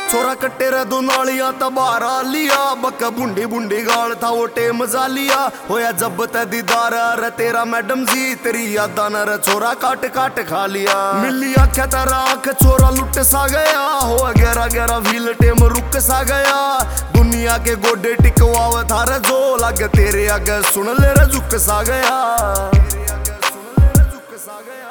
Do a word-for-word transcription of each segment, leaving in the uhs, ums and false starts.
छोरा कट्टे रे दो नालियां तबारा लिया बक्का बुंडी बुंडी गाल था वो टे मजा लिया होया जब ते दीदार रे तेरा मैडम जी तेरी यादा न रे छोरा काट काट खा लिया मिली आख्या तेरा आंख छोरा लुट सा गया हो गहरा गहरा व्हील टेम रुक सा गया दुनिया के गोडे टिकवाव थारे जो लागे तेरे आगे सुन ले रे झुक सा गया तेरे आगे सुन ले रे झुक सा गया।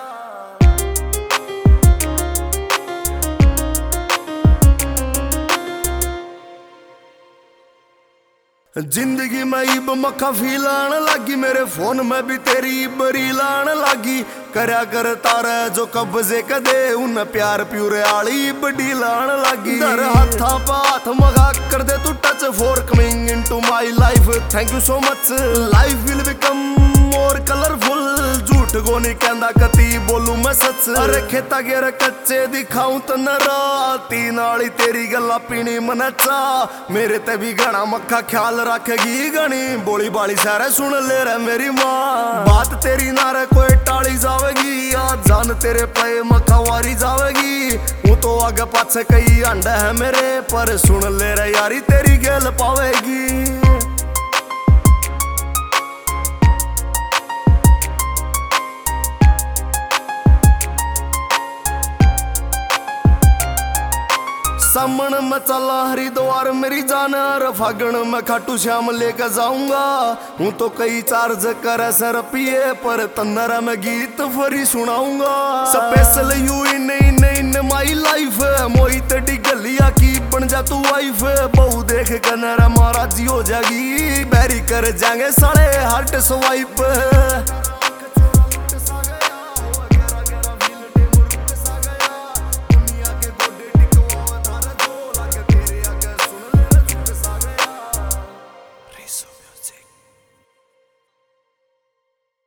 जिंदगी में इब मक्खा फील आने लगी मेरे फोन में भी तेरी बरी लान लगी करया कर तारा जो कब्जे कदे उन प्यार प्यूरे आली बड़ी लान लगी दर हाथा पाथ मगा कर दे तू touch for coming into my life thank you so much life will become more colourful झूठ को नहीं कहंदा कती बोलू मैं सच अरे खेता गेर कच्चे दिखाऊं तो न राती नाली तेरी गल्ला पीनी मन चा मेरे ते भी घना मक्खा ख्याल रखेगी गणी बोली बाली सारे सुन ले रे मेरी माँ बात तेरी ना रे कोई टाली जावेगी आज जान तेरे पे मक्खा वारी जावेगी वो तो आगे पाछे कई अंडा है मेरे पर सुन ले रे यारी तेरी गेल पावेगी। सामन में चला हरिद्वार मेरी जान फागण में खाटू श्याम लेकर जाऊंगा हूँ तो कई चार्ज करे सर पिए पर तन्नरा में गीत फरी सुनाऊंगा special you in in in my life Mohit Digliya की बन जा तू वाइफ बहु देख कन्नरा महाराजी हो जाएगी बैरी कर जाएंगे साढ़े हार्ट स्वाइप। So